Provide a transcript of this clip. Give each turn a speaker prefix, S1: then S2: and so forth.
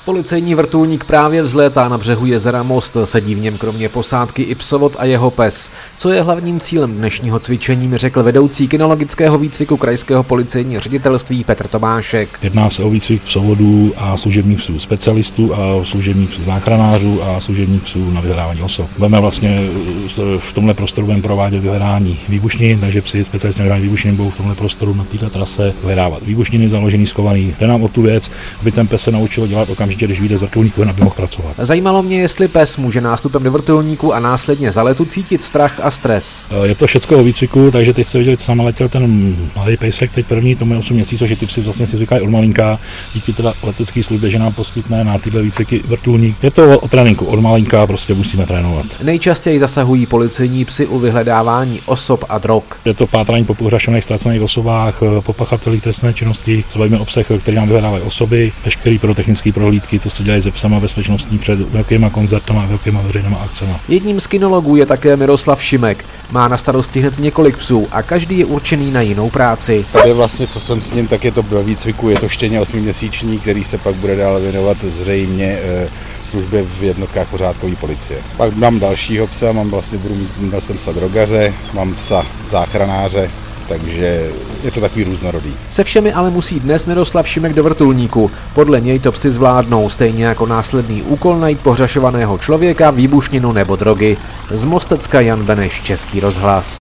S1: Policejní vrtulník právě vzlétá na břehu jezera Most, sedí v něm kromě posádky i psovod a jeho pes. Co je hlavním cílem dnešního cvičení, mi řekl vedoucí kinologického výcviku krajského policejního ředitelství Petr Tomášek.
S2: Jedná se o výcvik psovodů a služebních psů specialistů a služebních psů záchranářů a služebních psů na vyhledávání osob. Budeme vlastně v tomhle prostoru provádět vyhledání výbušnin, takže psi specialisté na vyhledání výbušnin budou v tomhle prostoru na této trase vyhledávat výbušniny založený, skovaný. Jde nám o tu věc, aby ten pes se naučil dělat okamžitě, když vyjde z vrtulníku, aby mohl pracovat.
S1: Zajímalo mě, jestli pes může nástupem do vrtulníku a následně za letu cítit strach a stres.
S2: Je to všecko o výcviku, takže teď jste viděli, co sama letěl ten malý pejsek, teď první, tomu je 8 měsíců, že ty psy vlastně si zvykají od malinka, díky teda letecké službě, že nám poskytne na tyhle výcviky vrtulník. Je to o tréninku, od malinka prostě musíme trénovat.
S1: Nejčastěji zasahují policejní psy u vyhledávání osob a drog.
S2: Je to pátrání po pohřešených, ztracených osobách, po pachatelích trestné činnosti, co bavíme o psech, který nám vyhledávají osoby, veškeré pyrotechnické prohlídky, co se dělají se psama bezpečnostní před velkýma koncertama, velkýma veřejnýma akcemi.
S1: Jedním z kinologů je také Miroslav Šimek. Má na starosti hned několik psů a každý je určený na jinou práci.
S3: Tady vlastně, co jsem s ním, tak je to ve výcviku, je to štěně 8měsíční, který se pak bude dál věnovat zřejmě službě v jednotkách pořádkové policie. Pak mám dalšího psa, měl jsem psa drogaře, mám psa záchranáře, takže je to takový různorodý.
S1: Se všemi ale musí dnes Miroslav Šimek do vrtulníku. Podle něj to psi zvládnou, stejně jako následný úkol najít pohřešovaného člověka, výbušninu nebo drogy. Z Mostecka Jan Beneš, Český rozhlas.